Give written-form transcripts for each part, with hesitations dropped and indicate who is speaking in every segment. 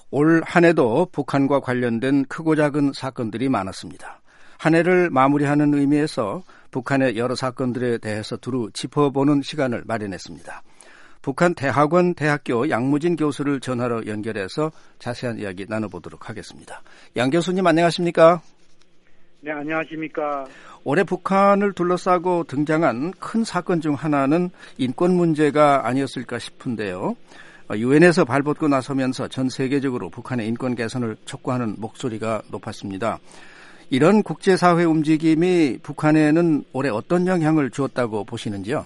Speaker 1: 올 한 해도 북한과 관련된 크고 작은 사건들이 많았습니다. 한 해를 마무리하는 의미에서 북한의 여러 사건들에 대해서 두루 짚어보는 시간을 마련했습니다. 북한 대학원 대학교 양무진 교수를 전화로 연결해서 자세한 이야기 나눠보도록 하겠습니다. 양 교수님 안녕하십니까?
Speaker 2: 네, 안녕하십니까?
Speaker 1: 올해 북한을 둘러싸고 등장한 큰 사건 중 하나는 인권 문제가 아니었을까 싶은데요. 유엔에서 발벗고 나서면서 전 세계적으로 북한의 인권 개선을 촉구하는 목소리가 높았습니다. 이런 국제사회 움직임이 북한에는 올해 어떤 영향을 주었다고 보시는지요?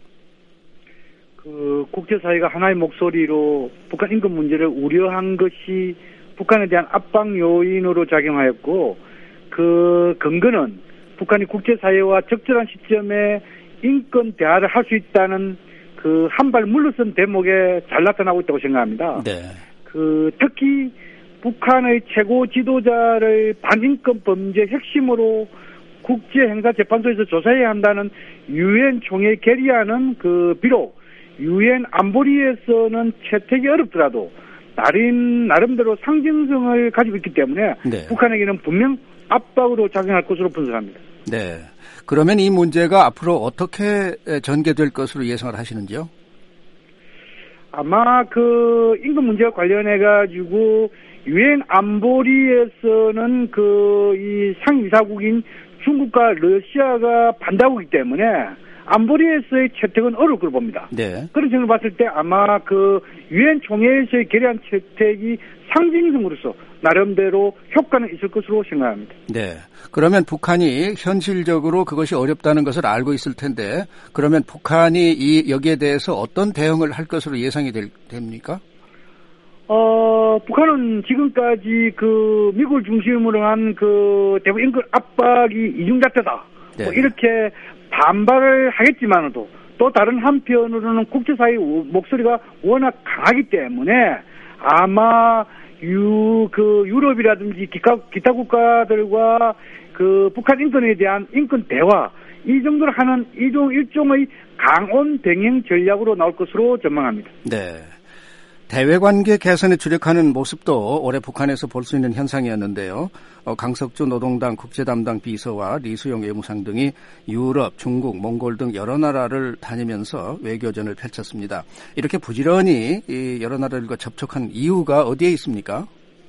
Speaker 2: 국제사회가 하나의 목소리로 북한 인권 문제를 우려한 것이 북한에 대한 압박 요인으로 작용하였고, 그 근거는 북한이 국제사회와 적절한 시점에 인권 대화를 할 수 있다는 그 한 발 물러선 대목에 잘 나타나고 있다고 생각합니다.
Speaker 1: 네.
Speaker 2: 특히 북한의 최고 지도자를 반인권 범죄 핵심으로 국제행사재판소에서 조사해야 한다는 유엔 총회 결의안은 비록 유엔 안보리에서는 채택이 어렵더라도 나름대로 상징성을 가지고 있기 때문에
Speaker 1: 네.
Speaker 2: 북한에게는 분명 압박으로 작용할 것으로 분석합니다.
Speaker 1: 네. 그러면 이 문제가 앞으로 어떻게 전개될 것으로 예상을 하시는지요?
Speaker 2: 아마 인권 문제와 관련해가지고 유엔 안보리에서는 이 상임이사국인 중국과 러시아가 반대하기 때문에 안보리에서의 채택은 어려울 걸로 봅니다.
Speaker 1: 네.
Speaker 2: 그런 점을 봤을 때 아마 유엔 총회에서의 결의안 채택이 상징성으로서 나름대로 효과는 있을 것으로 생각합니다.
Speaker 1: 네. 그러면 북한이 현실적으로 그것이 어렵다는 것을 알고 있을 텐데, 그러면 북한이 여기에 대해서 어떤 대응을 할 것으로 예상이 됩니까?
Speaker 2: 북한은 지금까지 미국을 중심으로 한 대북 인권 압박이 이중잣대다.
Speaker 1: 네.
Speaker 2: 이렇게 반발을 하겠지만도 또 다른 한편으로는 국제사회 목소리가 워낙 강하기 때문에 아마 유럽이라든지 기타 국가들과 북한 인권에 대한 인권 대화 이 정도를 하는 일종의 강온 병행 전략으로 나올 것으로 전망합니다.
Speaker 1: 네. 대외관계 개선에 주력하는 모습도 올해 북한에서 볼 수 있는 현상이었는데요. 강석주 노동당 국제담당 비서와 리수용 외무상 등이 유럽, 중국, 몽골 등 여러 나라를 다니면서 외교전을 펼쳤습니다. 이렇게 부지런히 이 여러 나라들과 접촉한 이유가 어디에 있습니까?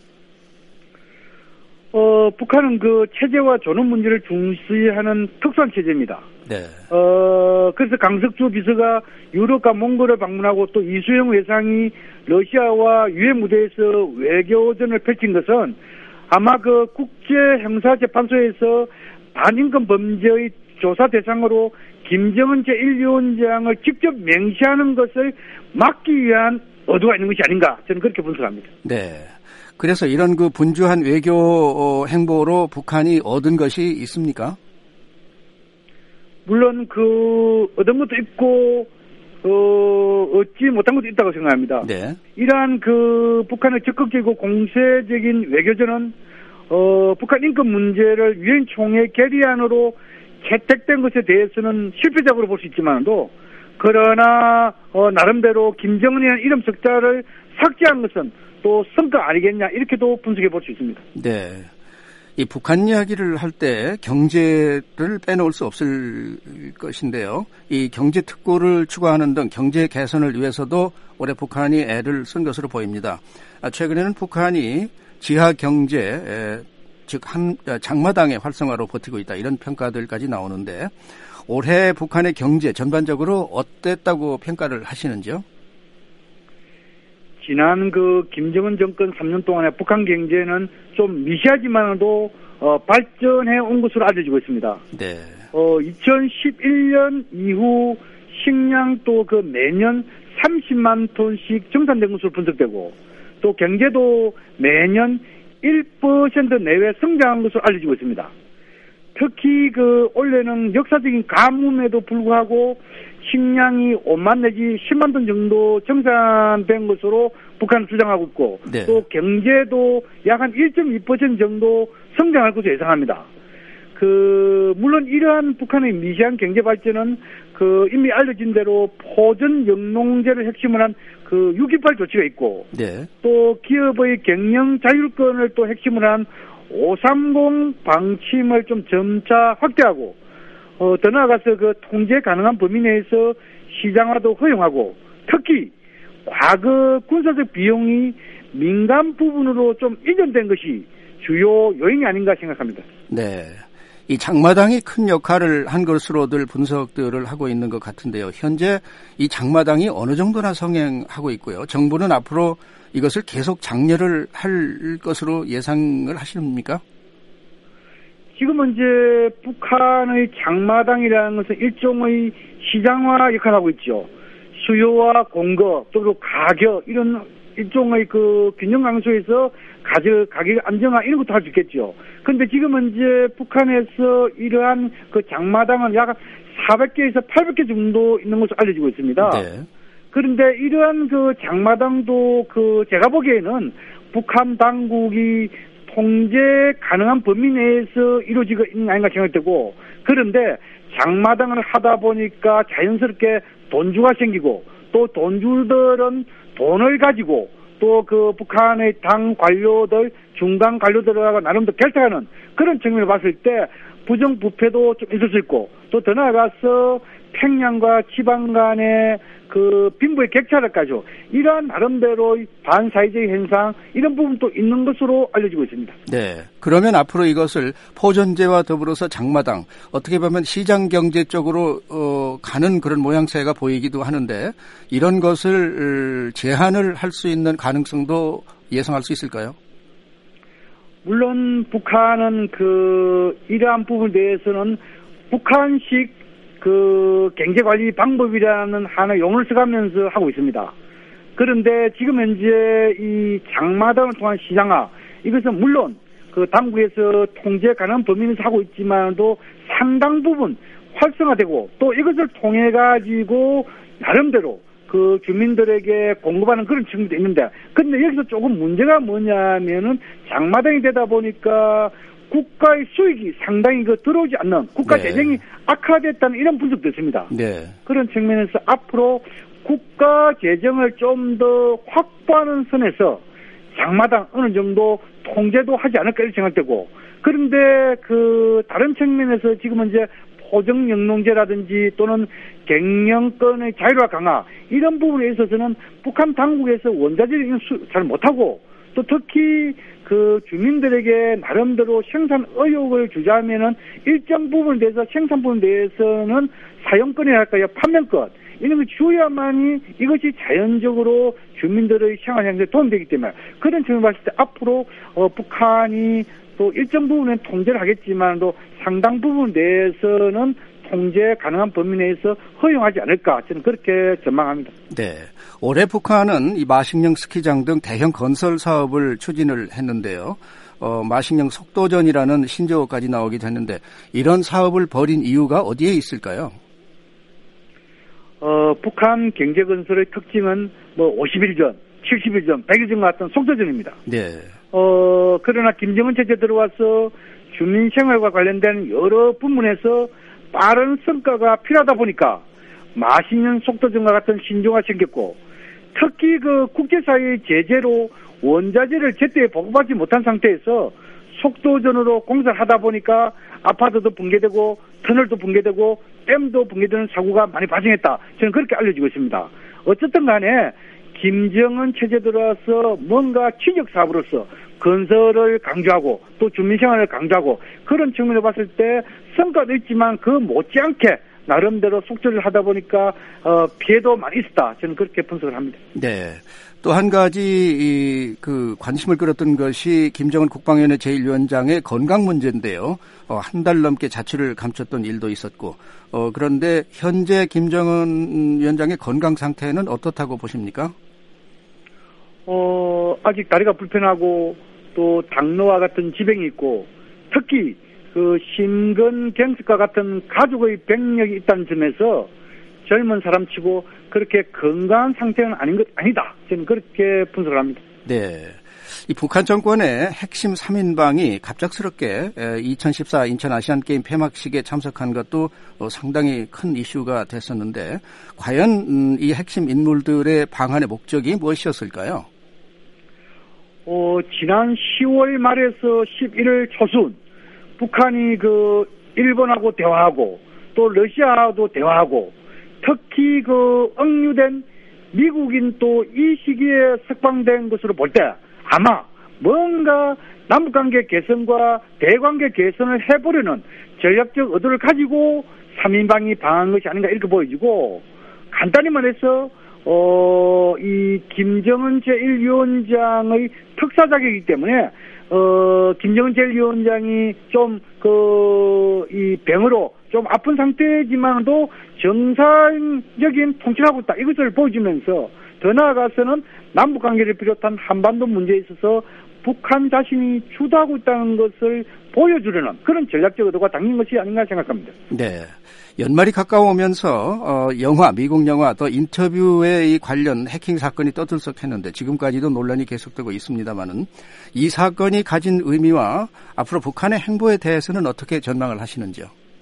Speaker 2: 북한은 체제와 존엄 문제를 중시하는 특수한 체제입니다.
Speaker 1: 네.
Speaker 2: 그래서 강석주 비서가 유럽과 몽골을 방문하고 또 이수영 외상이 러시아와 유엔 무대에서 외교전을 펼친 것은 아마 국제형사재판소에서 반인권 범죄의 조사 대상으로 김정은 제1위원장을 직접 명시하는 것을 막기 위한 의도가 있는 것이 아닌가, 저는 그렇게 분석합니다.
Speaker 1: 네. 그래서 이런 분주한 외교 행보로 북한이 얻은 것이 있습니까?
Speaker 2: 물론 얻은 것도 있고 얻지 못한 것도 있다고 생각합니다.
Speaker 1: 네.
Speaker 2: 이러한 북한의 적극적이고 공세적인 외교전은 북한 인권 문제를 유엔 총회 결의안으로 채택된 것에 대해서는 실패작으로 볼 수 있지만도, 그러나 나름대로 김정은이라는 이름 석자를 삭제한 것은 또 성과 아니겠냐, 이렇게도 분석해 볼 수 있습니다.
Speaker 1: 네. 이 북한 이야기를 할 때 경제를 빼놓을 수 없을 것인데요. 이 경제 특구를 추구하는 등 경제 개선을 위해서도 올해 북한이 애를 쓴 것으로 보입니다. 최근에는 북한이 지하 경제, 즉 장마당의 활성화로 버티고 있다, 이런 평가들까지 나오는데, 올해 북한의 경제 전반적으로 어땠다고 평가를 하시는지요?
Speaker 2: 지난 김정은 정권 3년 동안에 북한 경제는 좀 미시하지만도 발전해 온 것으로 알려지고 있습니다.
Speaker 1: 네.
Speaker 2: 2011년 이후 식량도 매년 30만 톤씩 정산된 것으로 분석되고, 또 경제도 매년 1% 내외 성장한 것으로 알려지고 있습니다. 특히 올해는 역사적인 가뭄에도 불구하고 식량이 5만 내지 10만 톤 정도 정산된 것으로 북한은 주장하고 있고,
Speaker 1: 네.
Speaker 2: 또 경제도 약 한 1.2% 정도 성장할 것으로 예상합니다. 물론 이러한 북한의 미시한 경제 발전은 이미 알려진 대로 포전 영농제를 핵심으로 한 6.28 조치가 있고,
Speaker 1: 네.
Speaker 2: 또 기업의 경영 자율권을 또 핵심으로 한 530 방침을 좀 점차 확대하고, 더 나아가서 통제 가능한 범위 내에서 시장화도 허용하고, 특히 과거 군사적 비용이 민간 부분으로 좀 이전된 것이 주요 요인이 아닌가 생각합니다.
Speaker 1: 네. 이 장마당이 큰 역할을 한 것으로들 분석들을 하고 있는 것 같은데요. 현재 이 장마당이 어느 정도나 성행하고 있고요. 정부는 앞으로 이것을 계속 장려를 할 것으로 예상을 하십니까?
Speaker 2: 지금은 이제 북한의 장마당이라는 것은 일종의 시장화 역할을 하고 있죠. 수요와 공급, 또 가격, 이런 일종의 균형 강소에서 가격 안정화 이런 것도 할 수 있겠죠. 그런데 지금은 이제 북한에서 이러한 장마당은 약 400개에서 800개 정도 있는 것으로 알려지고 있습니다. 네. 그런데 이러한 장마당도 제가 보기에는 북한 당국이 통제 가능한 범위 내에서 이루어지고 있는 게 아닌가 생각되고, 그런데 장마당을 하다 보니까 자연스럽게 돈주가 생기고, 또 돈주들은 돈을 가지고 또 북한의 당 관료들, 중간 관료들하고 나름대로 결탁하는 그런 측면을 봤을 때 부정부패도 좀 있을 수 있고, 또 더 나아가서 평양과 지방 간의 빈부의 격차를까지 이러한 나름대로의 반사회적 현상, 이런 부분도 있는 것으로 알려지고 있습니다.
Speaker 1: 네. 그러면 앞으로 이것을 포전제와 더불어서 장마당, 어떻게 보면 시장 경제 쪽으로 가는 그런 모양새가 보이기도 하는데, 이런 것을 제한을 할 수 있는 가능성도 예상할 수 있을까요?
Speaker 2: 물론 북한은 이러한 부분에 대해서는 북한식 경제관리 방법이라는 하나의 용어를 써가면서 하고 있습니다. 그런데 지금 현재 이 장마당을 통한 시장화, 이것은 물론 당국에서 통제 가능한 범위 내에서 하고 있지만도 상당 부분 활성화되고, 또 이것을 통해 가지고 나름대로 주민들에게 공급하는 그런 측면도 있는데, 근데 여기서 조금 문제가 뭐냐면은 장마당이 되다 보니까 국가의 수익이 상당히 들어오지 않는, 국가 재정이 악화됐다는 이런 분석도 있습니다. 네. 그런 측면에서 앞으로 국가 재정을 좀 더 확보하는 선에서 장마당 어느 정도 통제도 하지 않을까 이렇게 생각되고, 그런데 다른 측면에서 지금은 이제 포정 영농제라든지 또는 경영권의 자율화 강화, 이런 부분에 있어서는 북한 당국에서 원자재를 잘 못하고, 또 특히 주민들에게 나름대로 생산 의욕을 주자면은 일정 부분에 대해서 생산 부분에 대해서는 사용권이라 할까요? 판매권, 이런 걸 줘야만이 이것이 자연적으로 주민들의 생활 행정에 도움되기 때문에, 그런 측면을 봤을 때 앞으로 북한이 또 일정 부분은 통제를 하겠지만도 상당 부분에 대해서는 통제 가능한 범위 내에서 허용하지 않을까, 저는 그렇게 전망합니다.
Speaker 1: 네. 올해 북한은 이 마식령 스키장 등 대형 건설 사업을 추진을 했는데요. 마식령 속도전이라는 신조어까지 나오기도 했는데, 이런 사업을 벌인 이유가 어디에 있을까요?
Speaker 2: 북한 경제건설의 특징은 50일 전, 70일 전, 100일 전 같은 속도전입니다. 네. 그러나 김정은 체제 들어와서 주민생활과 관련된 여러 부문에서 빠른 성과가 필요하다 보니까 마식령 속도전과 같은 신조가 생겼고, 특히 국제사회의 제재로 원자재를 제때 보급하지 못한 상태에서 속도전으로 공사를 하다 보니까 아파트도 붕괴되고 터널도 붕괴되고 댐도 붕괴되는 사고가 많이 발생했다, 저는 그렇게 알려지고 있습니다. 어쨌든 간에 김정은 체제 들어와서 뭔가 취적 사업으로서 건설을 강조하고 또 주민생활을 강조하고, 그런 측면을 봤을 때 성과도 있지만 못지않게 나름대로 속절을 하다 보니까 피해도 많이 있었다, 저는 그렇게 분석을 합니다.
Speaker 1: 네. 또 한 가지 관심을 끌었던 것이 김정은 국방위원회 제1위원장의 건강 문제인데요. 한 달 넘게 자취를 감췄던 일도 있었고, 그런데 현재 김정은 위원장의 건강 상태는 어떻다고 보십니까?
Speaker 2: 아직 다리가 불편하고 또 당뇨와 같은 지병이 있고, 특히 심근경색과 같은 가족의 병력이 있다는 점에서 젊은 사람치고 그렇게 건강한 상태는 아니다, 저는 그렇게 분석을 합니다.
Speaker 1: 네. 이 북한 정권의 핵심 3인방이 갑작스럽게 2014 인천 아시안게임 폐막식에 참석한 것도 상당히 큰 이슈가 됐었는데 과연 이 핵심 인물들의 방한의 목적이 무엇이었을까요?
Speaker 2: 지난 10월 말에서 11월 초순 북한이 일본하고 대화하고 또 러시아하고도 대화하고 특히 억류된 미국인 또 이 시기에 석방된 것으로 볼 때 아마 뭔가 남북관계 개선과 대관계 개선을 해보려는 전략적 의도를 가지고 3인방이 방한 것이 아닌가 이렇게 보여지고, 간단히 말해서 이 김정은 제1위원장의 특사 자격이기 때문에 김정은 제1위원장이 좀 이 병으로 좀 아픈 상태지만도 정상적인 통치를 하고 있다, 이것을 보여주면서 더 나아가서는 남북관계를 비롯한 한반도 문제에 있어서 북한 자신이 주도하고 있다는 것을 보여주려는 그런 전략적 의도가 담긴 것이 아닌가 생각합니다.
Speaker 1: 네. 연말이 가까우면서 영화, 미국 영화 또 인터뷰에 이 관련 해킹 사건이 떠들썩했는데 지금까지도 논란이 계속되고 있습니다마는 이 사건이 가진 의미와 앞으로 북한의 행보에 대해서는 어떻게 전망을 하시는지요?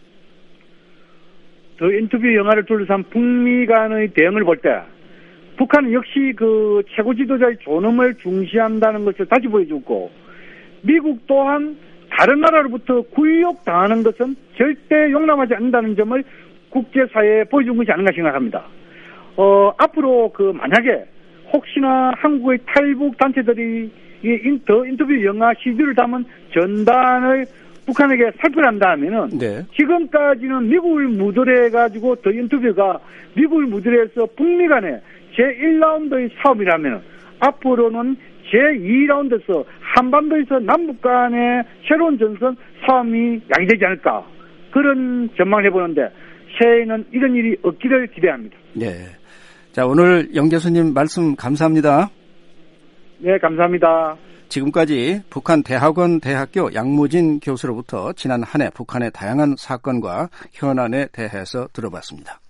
Speaker 2: 더 인터뷰 영화를 둘러싼 북미 간의 대응을 볼 때 북한은 역시 최고 지도자의 존엄을 중시한다는 것을 다시 보여주고, 미국 또한 다른 나라로부터 굴욕당하는 것은 절대 용납하지 않는다는 점을 국제사회에 보여준 것이 아닌가 생각합니다. 앞으로 만약에 혹시나 한국의 탈북 단체들이 더 인터뷰 영화 CD를 담은 전단을 북한에게 살펴난다면은
Speaker 1: 네.
Speaker 2: 지금까지는 미국을 무드로 해가지고 더 인터뷰가 미국을 무드로 해서 북미 간의 제1라운드의 싸움이라면 앞으로는 제2라운드에서 한반도에서 남북 간의 새로운 전선 싸움이 야기되지 않을까, 그런 전망을 해보는데 새해에는 이런 일이 없기를 기대합니다.
Speaker 1: 네. 자, 오늘 영 교수님 말씀 감사합니다.
Speaker 2: 네, 감사합니다.
Speaker 1: 지금까지 북한 대학원 대학교 양무진 교수로부터 지난 한 해 북한의 다양한 사건과 현안에 대해서 들어봤습니다.